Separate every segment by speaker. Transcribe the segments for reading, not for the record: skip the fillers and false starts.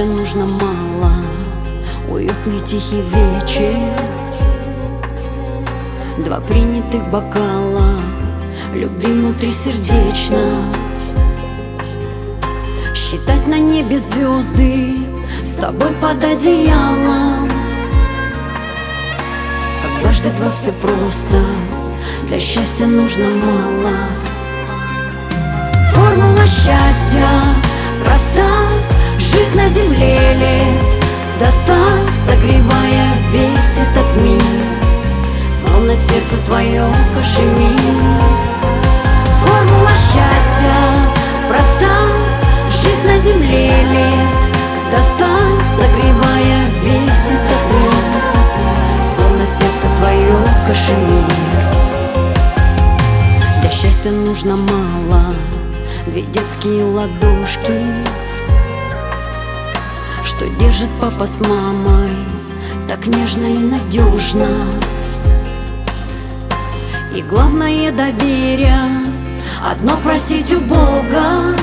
Speaker 1: счастья нужно мало, уютный тихий вечер, два принятых бокала любви внутри сердечно. Считать на небе звезды с тобой под одеялом. Как дважды два все просто, для счастья нужно мало. Формула счастья проста: жить на земле лет до 100, согревая весь этот мир, словно сердце твое кашемир. Формула счастья проста: жить на земле лет до 100, согревая весь этот мир, словно сердце твое кашемир. Для счастья нужно мало, две детские ладошки, что держит папа с мамой так нежно и надежно. И главное доверие, одно просить у Бога,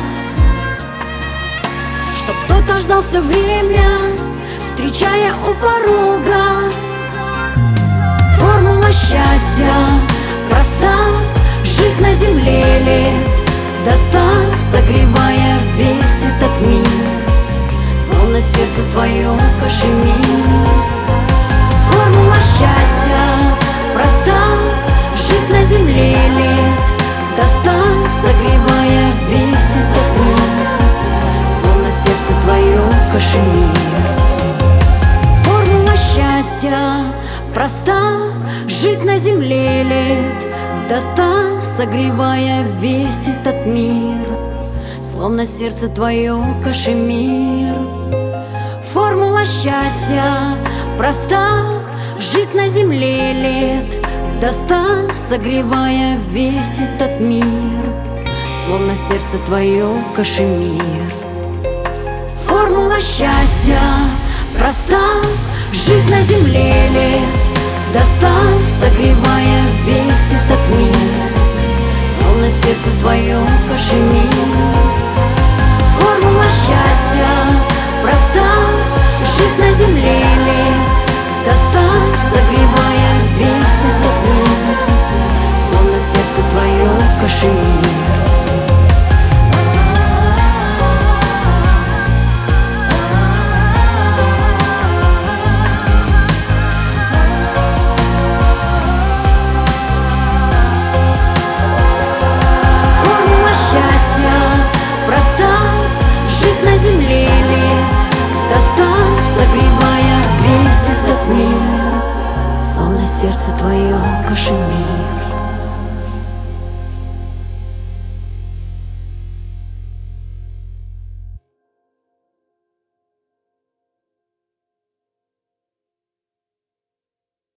Speaker 1: чтоб кто-то ждал все время, встречая у порога. Формула счастья проста: жить на земле лет до 100, согревая весь этот мир, словно сердце твое кашемир. Формула счастья проста: жить на земле лет до 100, согревая весь этот мир, словно сердце твое кашемир. Формула счастья проста: жить на земле лет до 100, согревая весь этот мир, словно сердце твое кашемир. Формула счастья проста: жить на земле лет до 100, согревая весь этот мир, словно сердце твое кашемир. Формула счастья проста: жить на земле лет до 100, согревая весь этот мир, словно сердце твое кашемир. Формула счастья проста: жить на земле лет до 100, согревая весь этот мир, словно сердце твое кашемир. На земле лет до 100, согревая весь этот мир, словно сердце твое кашемир.